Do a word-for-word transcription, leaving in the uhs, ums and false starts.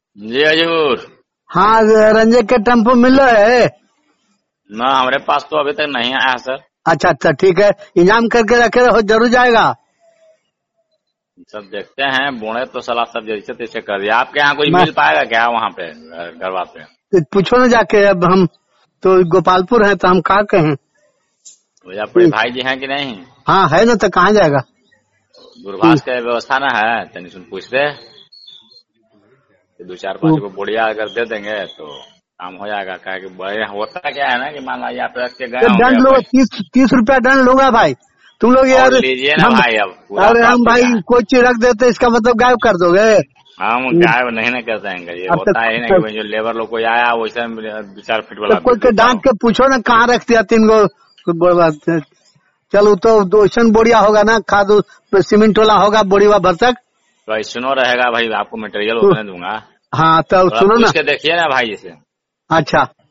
जी हजूर। हाँ, रंजन के टेम्पो मिल रहा है ना, हमारे पास तो अभी तक नहीं आया सर। अच्छा अच्छा ठीक है, इंतजाम करके रखे रहो, जरूर जाएगा। सब देखते हैं, बोले तो सलाह सब जैसे तैसे कर दिया। आपके यहाँ कोई मैं मिल पाएगा क्या वहाँ पे गरबा पे? पूछो ना जाके, अब हम तो गोपालपुर हैं तो हम कहाँ कहें। या कोई भाई जी हैं कि नहीं? हाँ है ना, तो कहाँ जाएगा। दूरभाष का व्यवस्था ना है, तनी सुन पूछ दे, दो चार पाँच को बोड़िया अगर दे देंगे तो काम हो जाएगा। क्या कि बड़े होता क्या है ना कि मान लीजिए आप रख के गए होंगे, दंड लो, तीस तीस रुपया दंड लूंगा भाई। तुम लोग यार लीजिए ना हम, भाई। अब पूरा अरे हम प्राप्त भाई क्या है? कोई चीज रख देते इसका मतलब गायब कर दोगे। हम गायब नहीं ना कर देंगे, ये अब होता है ना तो कि जो लेबर लोग कोई आया वैसे दो चार फीट वाला तो कोई के डांट के पूछो ना कहाँ रख दिया तीन गो। चलो तो दोषण बोरिया होगा ना, खाद सीमेंट वाला होगा बोरीवा भर तक। तो सुनो रहेगा भाई, आपको मटेरियल तो उतने दूंगा। हाँ तो सुनो ना, पूछ के देखिए ना भाई जी से। अच्छा